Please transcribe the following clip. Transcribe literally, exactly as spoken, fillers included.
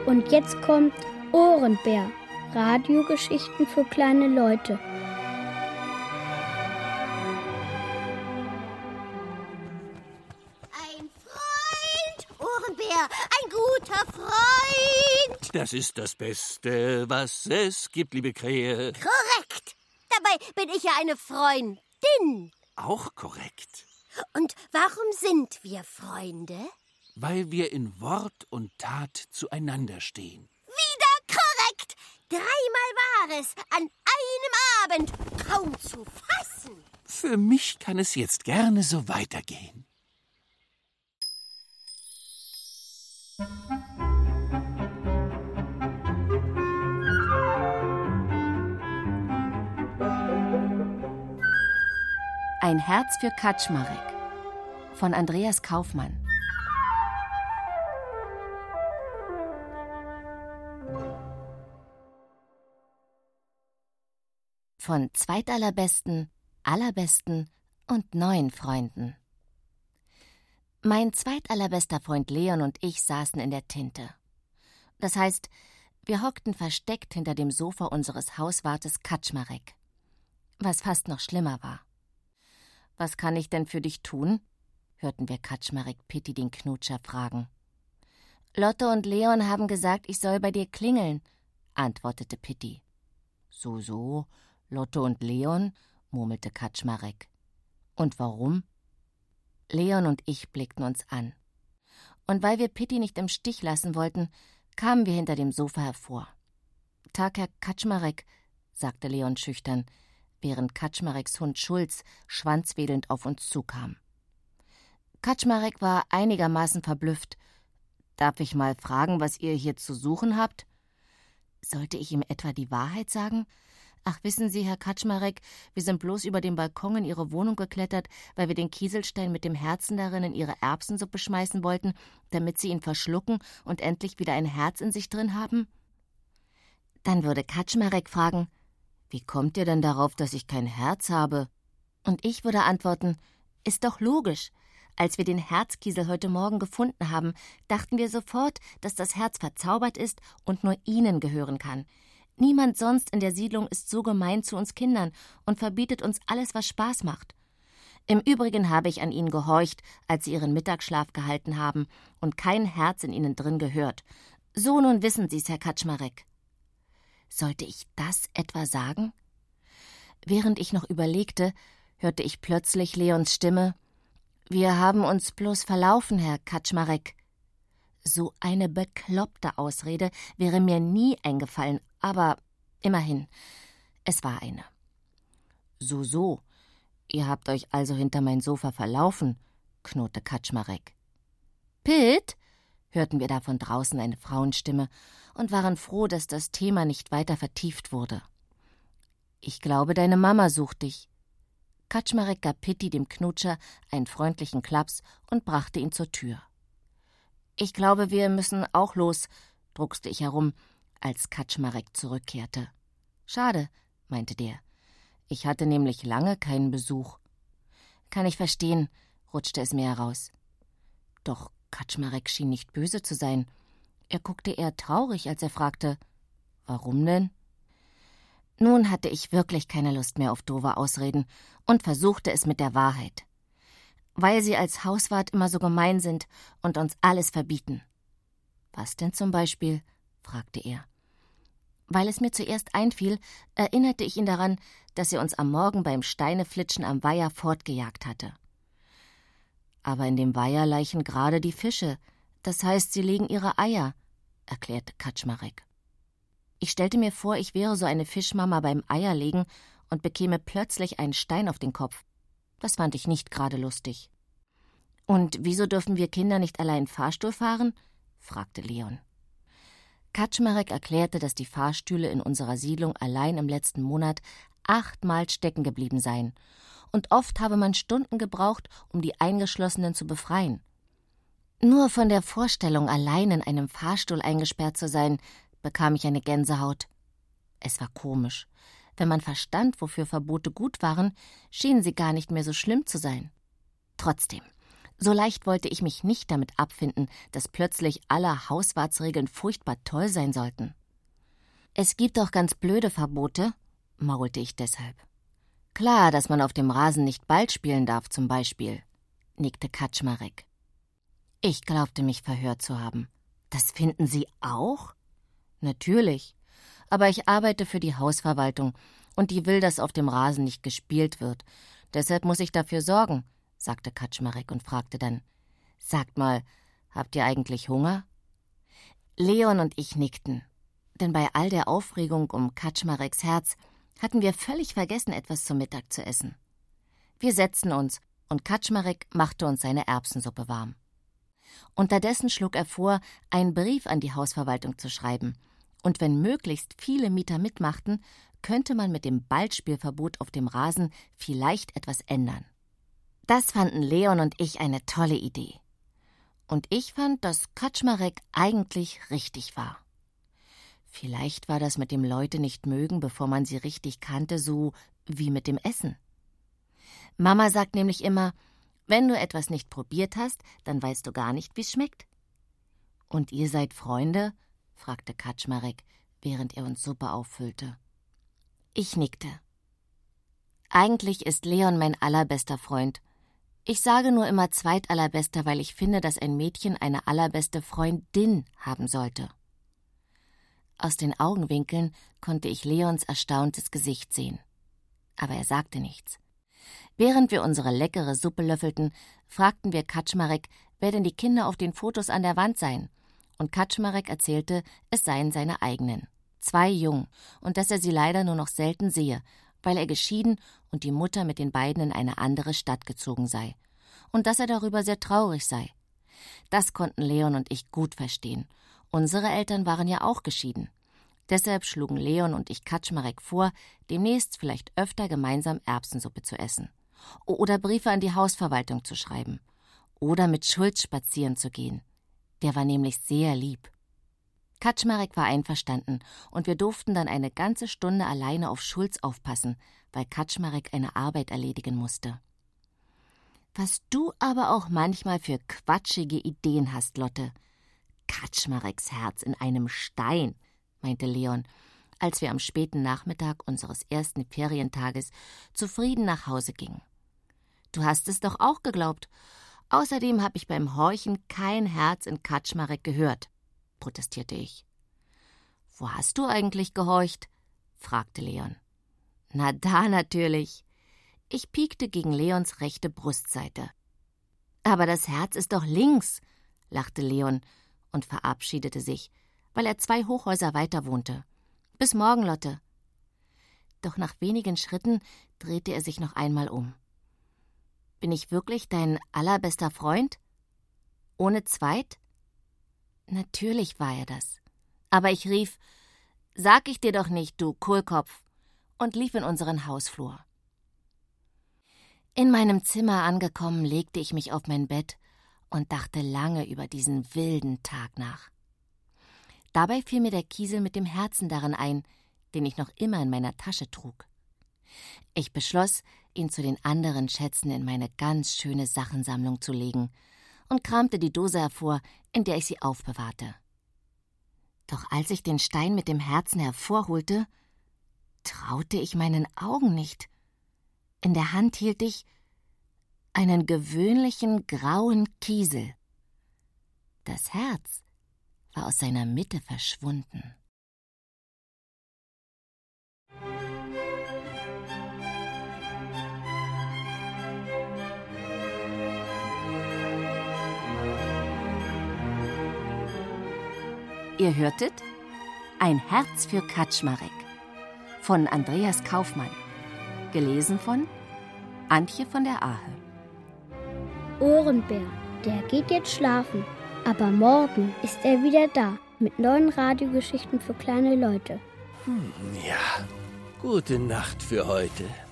Und jetzt kommt Ohrenbär. Radiogeschichten für kleine Leute. Ein Freund, Ohrenbär, ein guter Freund. Das ist das Beste, was es gibt, liebe Krähe. Korrekt. Dabei bin ich ja eine Freundin. Auch korrekt. Und warum sind wir Freunde? Weil wir in Wort und Tat zueinander stehen. Wieder korrekt. Dreimal war es an einem Abend. Kaum zu fassen. Für mich kann es jetzt gerne so weitergehen. Ein Herz für Kaczmarek von Andreas Kaufmann. Von zweitallerbesten, allerbesten und neuen Freunden. Mein zweitallerbester Freund Leon und ich saßen in der Tinte. Das heißt, wir hockten versteckt hinter dem Sofa unseres Hauswartes Kaczmarek. Was fast noch schlimmer war. »Was kann ich denn für dich tun?« hörten wir Kaczmarek Pitti den Knutscher fragen. »Lotte und Leon haben gesagt, ich soll bei dir klingeln«, antwortete Pitti. »So, so, Lotte und Leon«, murmelte Kaczmarek. »Und warum?« Leon und ich blickten uns an. Und weil wir Pitti nicht im Stich lassen wollten, kamen wir hinter dem Sofa hervor. »Tag, Herr Kaczmarek«, sagte Leon schüchtern, während Kaczmareks Hund Schulz schwanzwedelnd auf uns zukam. Kaczmarek war einigermaßen verblüfft. »Darf ich mal fragen, was ihr hier zu suchen habt?« Sollte ich ihm etwa die Wahrheit sagen? »Ach, wissen Sie, Herr Kaczmarek, wir sind bloß über den Balkon in Ihre Wohnung geklettert, weil wir den Kieselstein mit dem Herzen darin in Ihre Erbsensuppe schmeißen wollten, damit Sie ihn verschlucken und endlich wieder ein Herz in sich drin haben?« Dann würde Kaczmarek fragen, »Wie kommt ihr denn darauf, dass ich kein Herz habe?« Und ich würde antworten, »Ist doch logisch. Als wir den Herzkiesel heute Morgen gefunden haben, dachten wir sofort, dass das Herz verzaubert ist und nur Ihnen gehören kann. Niemand sonst in der Siedlung ist so gemein zu uns Kindern und verbietet uns alles, was Spaß macht. Im Übrigen habe ich an Ihnen gehorcht, als Sie Ihren Mittagsschlaf gehalten haben und kein Herz in Ihnen drin gehört. So nun wissen Sie's, Herr Kaczmarek.« Sollte ich das etwa sagen? Während ich noch überlegte, hörte ich plötzlich Leons Stimme. »Wir haben uns bloß verlaufen, Herr Kaczmarek.« So eine bekloppte Ausrede wäre mir nie eingefallen, aber immerhin, es war eine. »So, so, ihr habt euch also hinter mein Sofa verlaufen«, knurrte Kaczmarek. »Pitt«, hörten wir da von draußen eine Frauenstimme und waren froh, dass das Thema nicht weiter vertieft wurde. »Ich glaube, deine Mama sucht dich.« Kaczmarek gab Pitti, dem Knutscher, einen freundlichen Klaps und brachte ihn zur Tür. »Ich glaube, wir müssen auch los«, druckste ich herum, als Kaczmarek zurückkehrte. »Schade«, meinte der. »Ich hatte nämlich lange keinen Besuch.« »Kann ich verstehen«, rutschte es mir heraus. Doch Kaczmarek schien nicht böse zu sein. Er guckte eher traurig, als er fragte, »Warum denn?« Nun hatte ich wirklich keine Lust mehr auf doofe Ausreden und versuchte es mit der Wahrheit. »Weil Sie als Hauswart immer so gemein sind und uns alles verbieten.« »Was denn zum Beispiel?« fragte er. Weil es mir zuerst einfiel, erinnerte ich ihn daran, dass er uns am Morgen beim Steineflitschen am Weiher fortgejagt hatte. »Aber in dem Weiher laichen gerade die Fische, das heißt, sie legen ihre Eier«, erklärte Kaczmarek. Ich stellte mir vor, ich wäre so eine Fischmama beim Eierlegen und bekäme plötzlich einen Stein auf den Kopf. Das fand ich nicht gerade lustig. »Und wieso dürfen wir Kinder nicht allein Fahrstuhl fahren?« fragte Leon. Kaczmarek erklärte, dass die Fahrstühle in unserer Siedlung allein im letzten Monat achtmal stecken geblieben seien, und oft habe man Stunden gebraucht, um die Eingeschlossenen zu befreien. Nur von der Vorstellung, allein in einem Fahrstuhl eingesperrt zu sein, bekam ich eine Gänsehaut. Es war komisch. Wenn man verstand, wofür Verbote gut waren, schienen sie gar nicht mehr so schlimm zu sein. Trotzdem, So leicht wollte ich mich nicht damit abfinden, dass plötzlich alle Hauswartsregeln furchtbar toll sein sollten. »Es gibt doch ganz blöde Verbote«, maulte ich deshalb. »Klar, dass man auf dem Rasen nicht Ball spielen darf, zum Beispiel«, nickte Kaczmarek. Ich glaubte mich verhört zu haben. »Das finden Sie auch?« »Natürlich. Aber ich arbeite für die Hausverwaltung und die will, dass auf dem Rasen nicht gespielt wird. Deshalb muss ich dafür sorgen«, sagte Kaczmarek und fragte dann, »Sagt mal, habt ihr eigentlich Hunger?« Leon und ich nickten, denn bei all der Aufregung um Kaczmareks Herz hatten wir völlig vergessen, etwas zum Mittag zu essen. Wir setzten uns und Kaczmarek machte uns seine Erbsensuppe warm. Unterdessen schlug er vor, einen Brief an die Hausverwaltung zu schreiben, und wenn möglichst viele Mieter mitmachten, könnte man mit dem Ballspielverbot auf dem Rasen vielleicht etwas ändern. Das fanden Leon und ich eine tolle Idee. Und ich fand, dass Kaczmarek eigentlich richtig war. Vielleicht war das mit dem Leute nicht mögen, bevor man sie richtig kannte, so wie mit dem Essen. Mama sagt nämlich immer, wenn du etwas nicht probiert hast, dann weißt du gar nicht, wie es schmeckt. »Und ihr seid Freunde?« fragte Kaczmarek, während er uns Suppe auffüllte. Ich nickte. Eigentlich ist Leon mein allerbester Freund. Ich sage nur immer zweitallerbester, weil ich finde, dass ein Mädchen eine allerbeste Freundin haben sollte. Aus den Augenwinkeln konnte ich Leons erstauntes Gesicht sehen. Aber er sagte nichts. Während wir unsere leckere Suppe löffelten, fragten wir Kaczmarek, wer denn die Kinder auf den Fotos an der Wand seien. Und Kaczmarek erzählte, es seien seine eigenen. Zwei Jungen, und dass er sie leider nur noch selten sehe, weil er geschieden und die Mutter mit den beiden in eine andere Stadt gezogen sei. Und dass er darüber sehr traurig sei. Das konnten Leon und ich gut verstehen. Unsere Eltern waren ja auch geschieden. Deshalb schlugen Leon und ich Kaczmarek vor, demnächst vielleicht öfter gemeinsam Erbsensuppe zu essen. Oder Briefe an die Hausverwaltung zu schreiben. Oder mit Schulz spazieren zu gehen. Der war nämlich sehr lieb. Kaczmarek war einverstanden und wir durften dann eine ganze Stunde alleine auf Schulz aufpassen, weil Kaczmarek eine Arbeit erledigen musste. »Was du aber auch manchmal für quatschige Ideen hast, Lotte. Kaczmareks Herz in einem Stein«, meinte Leon, als wir am späten Nachmittag unseres ersten Ferientages zufrieden nach Hause gingen. »Du hast es doch auch geglaubt. Außerdem habe ich beim Horchen kein Herz in Kaczmarek gehört«, protestierte ich. »Wo hast du eigentlich gehorcht?« fragte Leon. »Na da natürlich.« Ich piekte gegen Leons rechte Brustseite. »Aber das Herz ist doch links«, lachte Leon und verabschiedete sich, weil er zwei Hochhäuser weiter wohnte. »Bis morgen, Lotte.« Doch nach wenigen Schritten drehte er sich noch einmal um. »Bin ich wirklich dein allerbester Freund? Ohne Zweit?« Natürlich war er das. Aber ich rief, »Sag ich dir doch nicht, du Kohlkopf«, und lief in unseren Hausflur. In meinem Zimmer angekommen, legte ich mich auf mein Bett und dachte lange über diesen wilden Tag nach. Dabei fiel mir der Kiesel mit dem Herzen darin ein, den ich noch immer in meiner Tasche trug. Ich beschloss, ihn zu den anderen Schätzen in meine ganz schöne Sachensammlung zu legen und kramte die Dose hervor, in der ich sie aufbewahrte. Doch als ich den Stein mit dem Herzen hervorholte, traute ich meinen Augen nicht. In der Hand hielt ich einen gewöhnlichen grauen Kiesel. Das Herz war aus seiner Mitte verschwunden. Ihr hörtet Ein Herz für Kaczmarek von Andreas Kaufmann, gelesen von Antje von der Ahe. Ohrenbär, der geht jetzt schlafen, aber morgen ist er wieder da mit neuen Radiogeschichten für kleine Leute. Hm, ja, gute Nacht für heute.